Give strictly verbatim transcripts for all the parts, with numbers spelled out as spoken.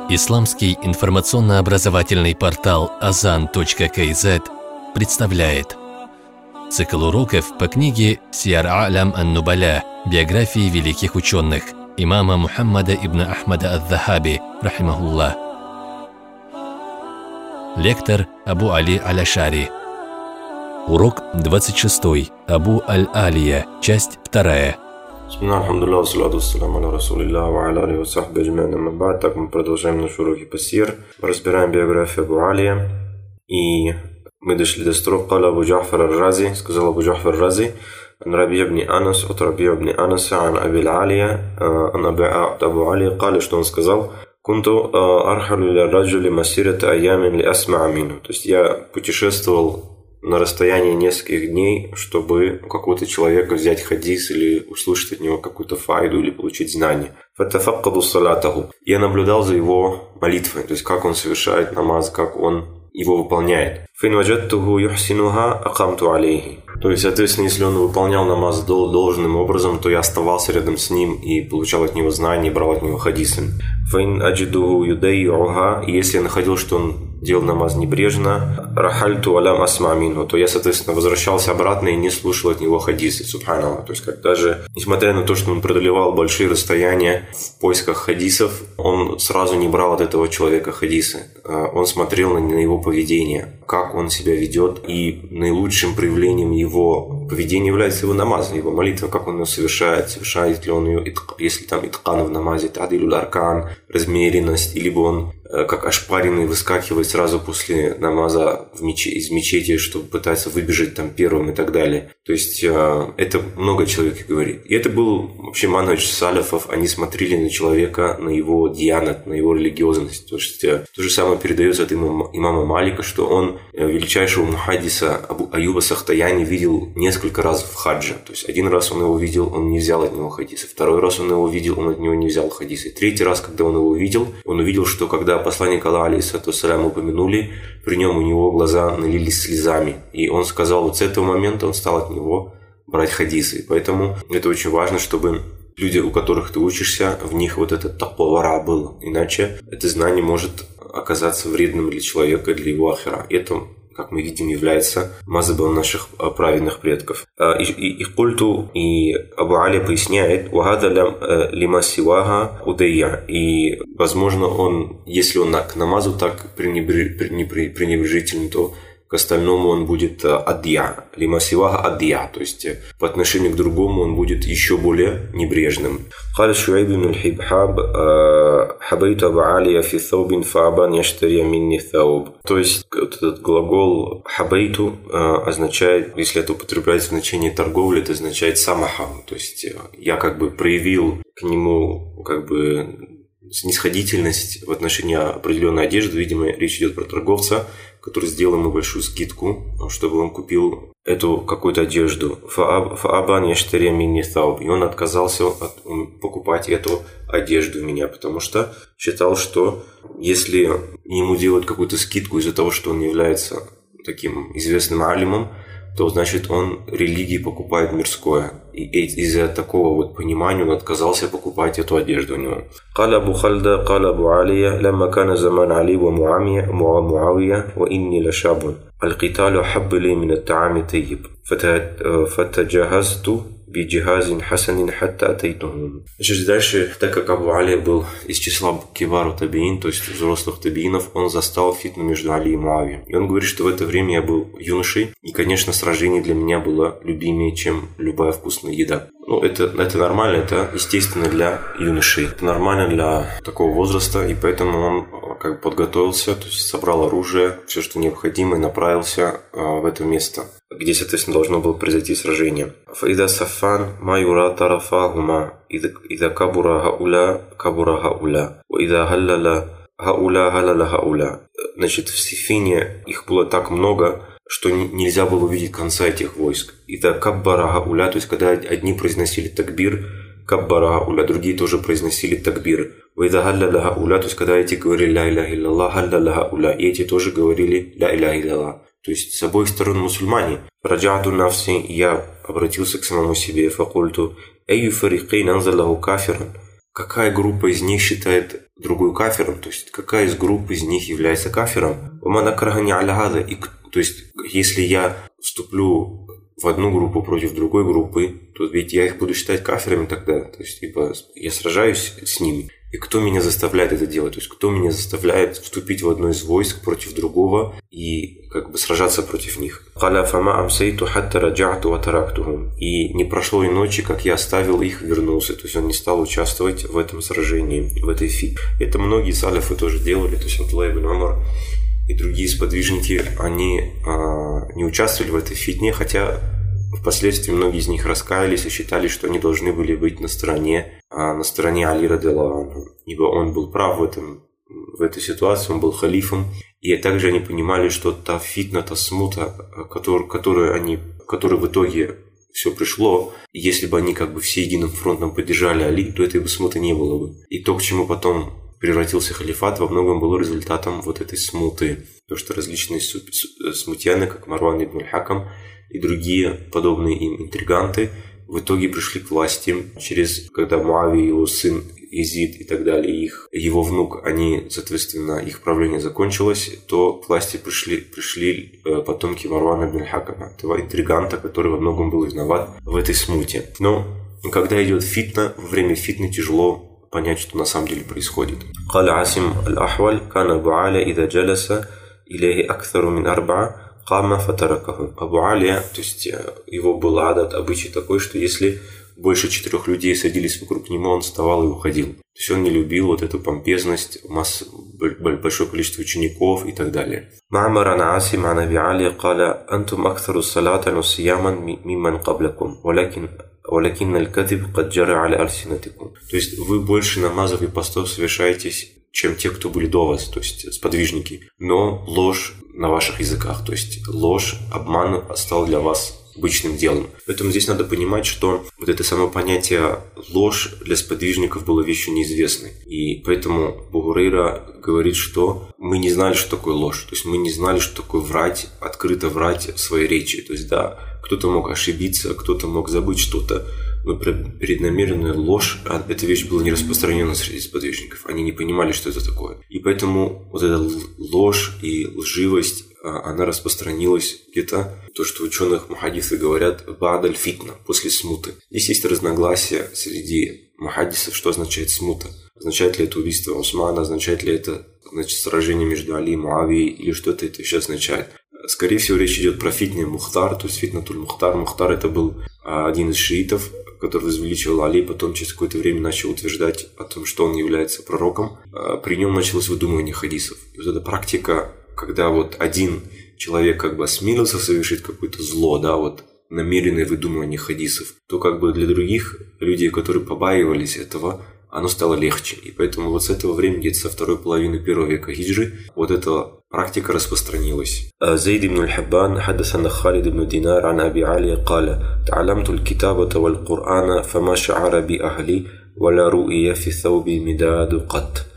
Исламский информационно-образовательный портал азан точка кей зет представляет цикл уроков по книге «Сиар А'лям ан-Нубаля. Биографии великих ученых» имама Мухаммада ибн Ахмада ад-Дахаби, рахимахуллах. Лектор Абу Али аль-Ашари. Урок двадцать шестой. Абу аль-Алия. Часть вторая. Так мы продолжаем наши уроки по сир. Разбираем биографию Абу Алия. И мы дошли до строк «Кала Абу Джафар ар-Рази», сказал Абу Джафар ар-Рази, عن ربيع بن أنس от ربيع بن أنس عن أبي العالية عن أبو علي قال, что он сказал: كنت أرحل إلى الرجل مسيرة أيام لأسمع منه. То есть я путешествовал на расстоянии нескольких дней, чтобы у какого-то человека взять хадис или услышать от него какую-то файду или получить знание. فَتَفَقَّدُ صَلَاتَهُ. Я наблюдал за его молитвой, то есть как он совершает намаз, как он его выполняет. فَإِنْ وَجَدْتُهُ يُحْسِنُهَا أَقَمْتُ عَلَيْهِ. То есть, соответственно, если он выполнял намаз должным образом, то я оставался рядом с ним и получал от него знания, брал от него хадисы. فَإِنْ أَجِدُهُ يُدَيِّعُهَا. Если я находил, что он делал намаз небрежно, رَحَلْتُ وَلَمْ أَسْمَعْ مِنْهُ. То я, соответственно, возвращался обратно и не слушал от него хадисы. Субханаллах. То есть, как даже, несмотря на то, что он преодолевал большие расстояния в поисках хадисов, он сразу не брал от этого человека хадисы. Он смотрел на его поведение, как он себя ведет, и наилучшим проявлением его поведения является его намаз, его молитва, как он ее совершает, совершает ли он ее, если там иткан в намазе, тадилюль аркан, размеренность, либо он как ошпаренный выскакивает сразу после намаза в мече, из мечети, чтобы пытаться выбежать там первым и так далее. То есть это много человек говорит. И это был вообще манхадж салафов, они смотрели на человека, на его диянат, на его религиозность. То есть то же самое передается от имама, имама Малика, что он величайшего мухаддиса Абу Аюба Сахтаяни видел несколько раз в хаджа. То есть один раз он его видел, он не взял от него хадисы. Второй раз он его видел, он от него не взял хадисы. Третий раз, когда он его видел, он увидел, что когда посланник Аллаха, алейхиссалату вассалям, упомянули, при нем у него глаза налились слезами. И он сказал, вот с этого момента он стал от него брать хадисы. Поэтому это очень важно, чтобы люди, у которых ты учишься, в них вот этот таква был. Иначе это знание может оказаться вредным для человека, для его ахира. Это, как мы видим, является мазхабом наших праведных предков. И, и, и культу, и Абу Али поясняет, «Вагада лима сивага удайя». И, возможно, он, если он к намазу так пренебрежителен, то к остальному он будет адья, лима сивага адья, то есть по отношению к другому он будет еще более небрежным. قال شعيب بن الحبحاب حبيت أبا علي في ثوب فأبى أن يشتري مني ثوب. То есть этот глагол хабайту означает, если это употребляется в значении торговли, это означает самаха, то есть я как бы проявил к нему как бы снисходительность в отношении определенной одежды. Видимо, речь идет про торговца, который сделал ему большую скидку, чтобы он купил эту какую-то одежду. Фаабан яштария минни тауб. И он отказался от, покупать эту одежду у меня, потому что считал, что если ему делают какую-то скидку из-за того, что он является таким известным алимом, то значит он религии покупает мирское. И из-за такого вот понимания он отказался покупать эту одежду у него. قال أبو خلدة قال أبو علي لما كان زمان علي ومعاوية وإني لشاب القتال أحب لي من الطعام الطيب فتجهزت بجهاز حسن حتى أتيتهم. Значит, дальше, так как Абу Али был из числа кибару табиин, то есть взрослых табиинов, он застал фитну между Али и Муавией. И он говорит, что в это время я был юношей, и, конечно, сражение для меня было любимее, чем любая вкусная еда. Ну, это, это нормально, это естественно для юношей. Это нормально для такого возраста, и поэтому он как бы подготовился, то есть собрал оружие, все, что необходимо, и направился в это место, где, соответственно, должно было произойти сражение. «Фаида сафан ма юра тарафахума, ида кабура хауля, кабура хауля, ида халляла хауля, халляла хауля». Значит, в Сифине их было так много, что нельзя было увидеть конца этих войск. «Ида каббара хауля», то есть, когда одни произносили такбир, каббара хауля, другие тоже произносили такбир. «Ида халляла хауля», то есть, когда эти говорили «ля иляха илляллах», халляла хауля, и эти тоже говорили «ля иляха илляллах». То есть с обоих сторон мусульмане. «Раджату нафси», я обратился к самому себе, «факульту, эйю фарикейн анзалаху кафиран». Какая группа из них считает другой кафиром, то есть какая из групп из них является кафиром. И, то есть если я вступлю в одну группу против другой группы, то ведь я их буду считать кафирами тогда, то есть ибо я сражаюсь с ними. И кто меня заставляет это делать? То есть кто меня заставляет вступить в одно из войск против другого и как бы сражаться против них? И не прошло и ночи, как я оставил их, вернулся. То есть он не стал участвовать в этом сражении, в этой фитне. Это многие салафы тоже делали. То есть Абдуллах ибн Умар и другие сподвижники, они а, не участвовали в этой фитне, хотя впоследствии многие из них раскаялись и считали, что они должны были быть на стороне, а, на стороне Али радиллаху анху, ибо он был прав в, этом, в этой ситуации, он был халифом. И также они понимали, что та фитна, та смута, которую, которую они, которой в итоге все пришло, и если бы они как бы все единым фронтом поддержали Али, то этой бы смуты не было бы. И то, к чему потом превратился халифат, во многом было результатом вот этой смуты. Потому что различные смутьяны, как Марван ибн аль-Хакам и другие подобные им интриганты, в итоге пришли к власти через, когда Муави, его сын Езид и так далее, их, его внук, они, соответственно, их правление закончилось, то к власти пришли, пришли потомки Марвана ибн аль-Хакама, этого интриганта, который во многом был виноват в этой смуте. Но когда идет фитна, во время фитны тяжело понять, что на самом деле происходит. قال عاصم الأحول كان أبو عالية إذا جلس إليه أكثر من أربعة قام فتركه. Абу Алия, то есть его был адат, обычай такой, что если больше четырех людей садились вокруг него, он вставал и уходил. То есть он не любил вот эту помпезность, масс, большое количество учеников и так далее. معمر عن عاصم عن أبي عالية قال أنتم أكثر الصلاة وصياما ممن قبلكم ولكن ولكن الكذب قد جرى على ألسنتكم. То есть вы больше намазов и постов совершаете, чем те, кто были до вас, то есть сподвижники. Но ложь на ваших языках, то есть ложь, обман стал для вас обычным делом. Поэтому здесь надо понимать, что вот это само понятие ложь для сподвижников было вещью неизвестной. И поэтому Абу Гурейра говорит, что мы не знали, что такое ложь. То есть мы не знали, что такое врать, открыто врать в своей речи. То есть да, кто-то мог ошибиться, кто-то мог забыть что-то, но преднамеренная ложь, эта вещь была не распространена среди сподвижников. Они не понимали, что это такое. И поэтому вот эта ложь и лживость, она распространилась где-то, то, что ученых мухаддисы говорят «ба'даль фитна», после смуты. Здесь есть разногласия среди мухаддисов, что означает смута. Означает ли это убийство Усмана, означает ли это, значит, сражение между Али и Муавией, или что это это еще означает. Скорее всего, речь идет про фитне Мухтар, то есть фитнатуль Мухтар. Мухтар — это был один из шиитов, который возвеличивал Али, потом через какое-то время начал утверждать о том, что он является пророком. При нем началось выдумывание хадисов. И вот эта практика, когда вот один человек как бы осмелился совершить какое-то зло, да, вот намеренное выдумывание хадисов, то как бы для других людей, которые побаивались этого, оно стало легче. И поэтому вот с этого времени, где-то со второй половины первого века хиджры, вот эта практика распространилась. Зейд ибн аль-Хаббан حدثنا خالد بن دينار عن أبي علي قال تعلمت الكتابة والقرآن فما شعر بأهلي ولا رؤي في ثوب مداد قط.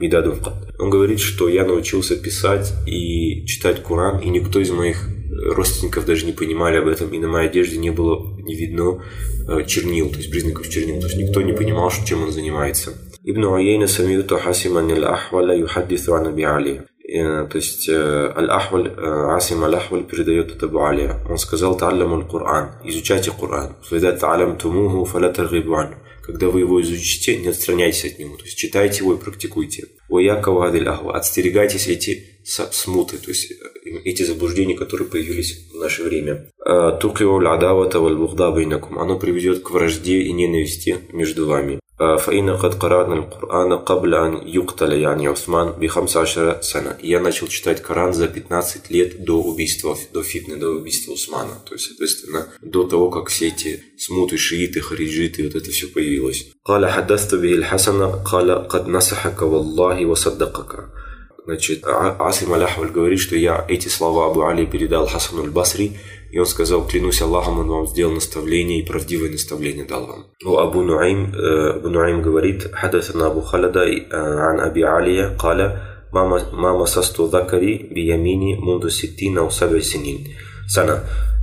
Он говорит, что я научился писать и читать Коран, и никто из моих родственников даже не понимали об этом, и на моей одежде не было, не видно чернил, то есть признаков чернил, то есть никто не понимал, чем он занимается. Ибн Уяйна самиуту хасиман аль-Ахваля юхаддису ан Аби Али. То есть Аль-Ахваль, Асим Аль-Ахваль передает это Абу Алия. Он сказал: «Та'алламу аль-Кур'ан», изучайте Коран. «Фаида та'алламтумуху фаля таргибу анху». Когда вы его изучите, не отстраняйтесь от него, то есть читайте его и практикуйте. «Ваяка вадиль ахва», отстерегайтесь эти смуты, то есть эти заблуждения, которые появились в наше время. «Тукливу аль-адавата валь-бугда байнакум», оно приведет к вражде и ненависти между вами. فإن قد قرأنا القرآن قبل أن يقتل يعني عثمان بخمس عشرة سنة. Я начал читать Коран за пятнадцать лет до убийства, до фитны, до убийства Усмана. То есть, соответственно, до того, как все эти смуты, шииты, хариджиты, вот это все появилось. قال حدثت به الحسن قال قد نصحك والله وصدقك. Значит, Асим Аль-Ахваль говорит, что я эти слова Абу Али передал Хасану аль-Басри, и он сказал: клянусь Аллахом, он вам сделал наставление и правдивое наставление дал вам. Абу Нуайм, Абу Нуайм говорит: حدثنا أبو خلد عن أبي علي قال ما مسست ذكري بيميني منذ ستين أو سبع سنين سنة.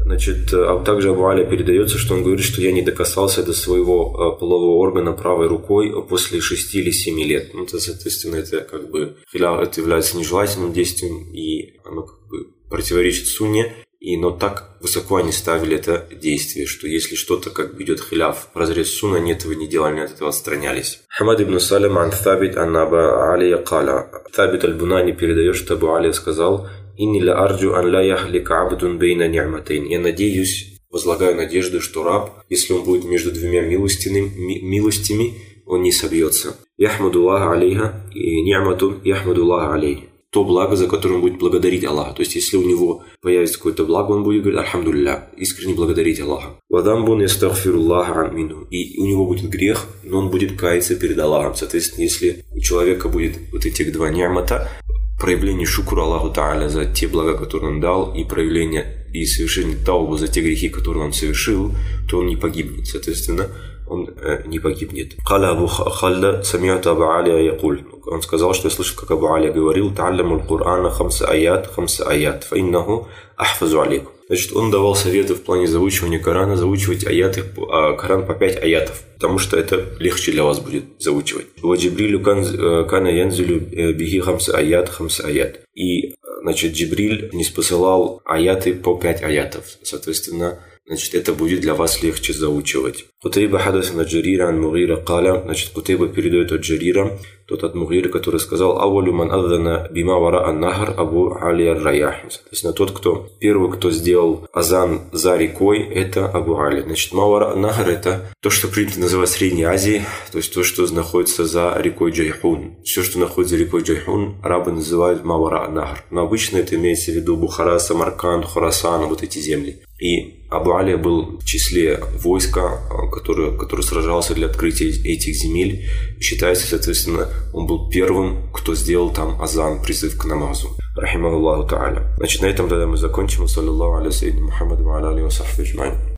Значит, а также Абу Аля передается, что он говорит, что я не докасался до своего полового органа правой рукой после шести или семи лет. Ну, то, соответственно, это как бы это является нежелательным действием, и оно как бы противоречит сунне. И, но так высоко они ставили это действие, что если что-то как бы идет хиляф в разрез сунна, они этого не делали, они от этого отстранялись. Хамад ибн Салим ан Табит ан Аба Алия каля. Табит аль-Бунани передает, что Абу Алия сказал: «Инни ла арджу ан ла яхлика абдун бейна ни'матейн». Я надеюсь, возлагаю надежду, что раб, если он будет между двумя милостями, милостями, он не собьется. Яхмадуллаха алейха и ни'матун яхмадуллаха алейха. То благо, за которое он будет благодарить Аллаха. То есть, если у него появится какое-то благо, он будет говорить «Альхамдулилля», искренне благодарить Аллаха. «Вадамбун ястагфируллаха амину». И у него будет грех, но он будет каяться перед Аллахом. Соответственно, если у человека будет вот этих два ни'мата, проявление шукура Аллаху Та'аля за те блага, которые он дал, и проявление и совершение таубы за те грехи, которые он совершил, то он не погибнет. Соответственно, он э, не погибнет. Каля Абу Хальда сами'ту Аба Алия якуль. Он сказал, что я слышал, как Абу Алия говорил: «Та'алламул Кур'ана хамса аят, хамса аят, фа иннаху ахфазу алейкум». Значит, он давал советы в плане заучивания Корана, заучивать аяты, а Коран по пять аятов, потому что это легче для вас будет заучивать. «Ва Джибрилю кана янзилю бихи хамса аят, хамса аят». И, значит, Джибриль не спосылал аяты по пять аятов. Соответственно, значит, это будет для вас легче заучивать. Кутайба хадасана Джарира ан Мугира каля. Значит, Кутайба передает от Джарира, тот от Мугира, который сказал: «Аввалю ман адзана бима вара ан-нахр Абу Али ар-Раях». Соответственно, тот, кто первый, кто сделал азан за рекой, это Абу Али. Значит, мавара ан-нахр — это то, что принято называть Средней Азией, то есть то, что находится за рекой Джайхун. Все, что находится за рекой Джайхун, арабы называют мавара ан-нахр. Но обычно это имеется в виду Бухара, Самарканд, Хорасан, вот эти земли. И Абу Али был в числе войска, который, который сражался для открытия этих земель. Считается, соответственно, он был первым, кто сделал там азан, призыв к намазу. Рахимахуллаху та'аля. Значит, на этом тогда мы закончим. Саллаллаху аля саййидина Мухаммад ва аля алейхи ва сахбихи аджмаин.